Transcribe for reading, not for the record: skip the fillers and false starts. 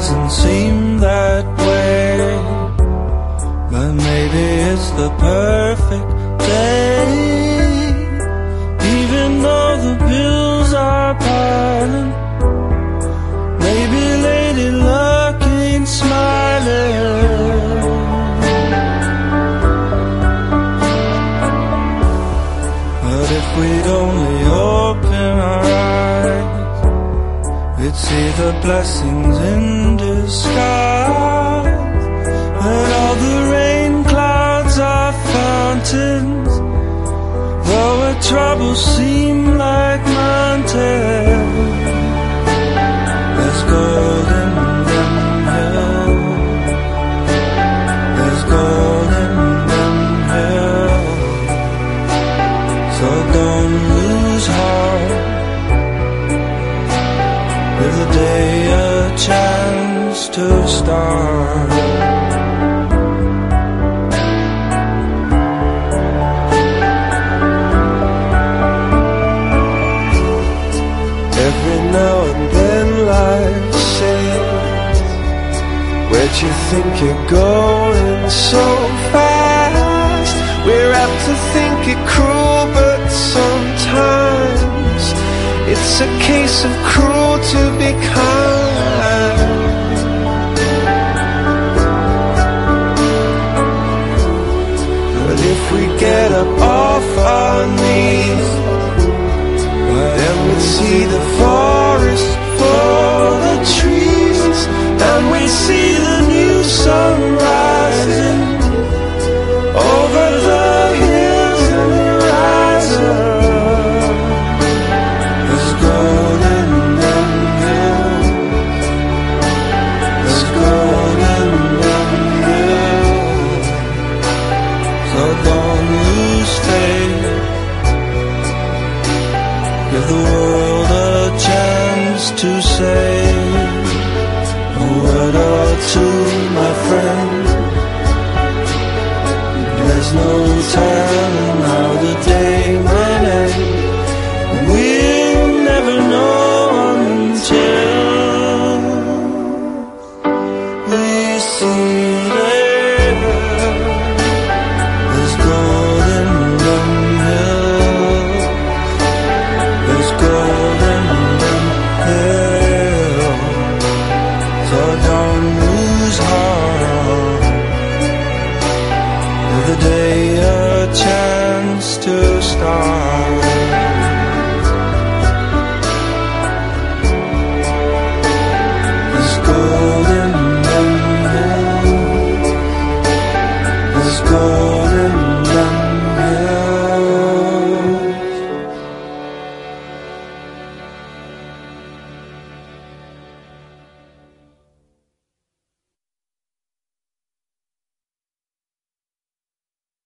doesn't seem that way, but maybe it's the perfect day. Even though the bills are piling, maybe Lady Luck ain't smiling. But if we'd only open our eyes, we'd see the blessings in disguise. But all the rain clouds are fountains, though our troubles seem like mountains. There's gold in them hills, there's gold in them hills. So don't lose heart, give the day a chance to start. Every now and then life says, where'd you think you're going so fast? We're apt to think it cruel, but sometimes it's a case of cruel to be kind. But if we get up off our knees, then we'd see the forest for the trees, and we'd see the new sun rising over the hills and the horizon. There's gold in them hills, there's gold in them hills. So don't lose faith, give the world a chance to say a word or two, my friend. There's no telling how the day might end, and we'll never know until we see there. There's gold in them hills, there's gold in them hills. So don't lose heart, give the day a chance to start.